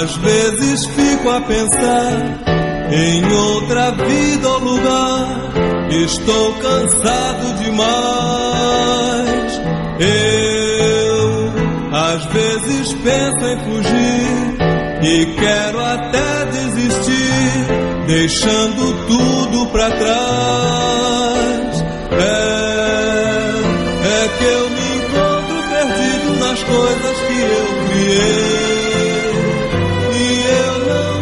Às vezes fico a pensar em outra vida ou lugar. Estou cansado demais. Eu às vezes penso em fugir e quero até desistir, deixando tudo pra trás. É que eu me encontro perdido nas coisas que eu criei e eu não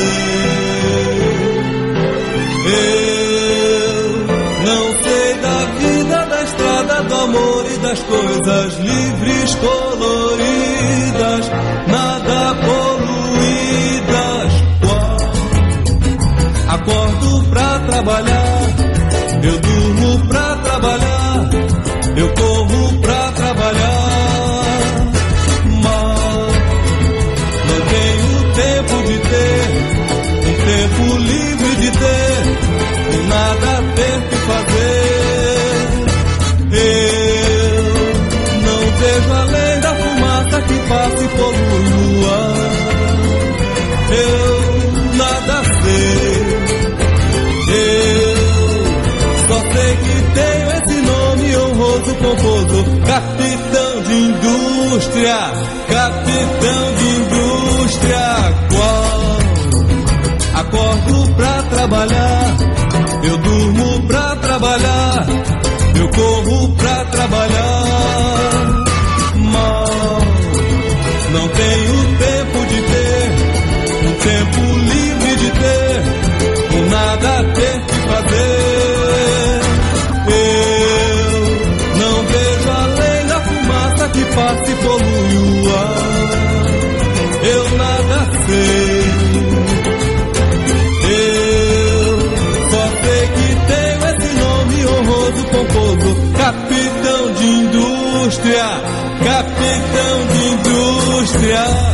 sei. Eu não sei da vida, da estrada, do amor e das coisas livres, coloridas, nada poluídas. Acordo pra trabalhar, eu durmo pra trabalhar, eu corro pra trabalhar, mas não tenho tempo de ter, um tempo livre de ter, e nada ter que fazer. Eu não vejo além da fumaça que passa e polui o ar. Eu nada sei. Eu só sei que tenho esse nome honroso, pomposo, capitão de indústria, capitão de indústria. Qual? Acordo pra trabalhar, eu durmo pra trabalhar, eu corro pra trabalhar, mas não tenho tempo de ter, um tempo livre de ter, nada ter que fazer. Eu não vejo além da fumaça que passa e polui o ar. Eu nada sei. Eu só sei que tenho esse nome honroso, pomposo, capitão de indústria, capitão de indústria.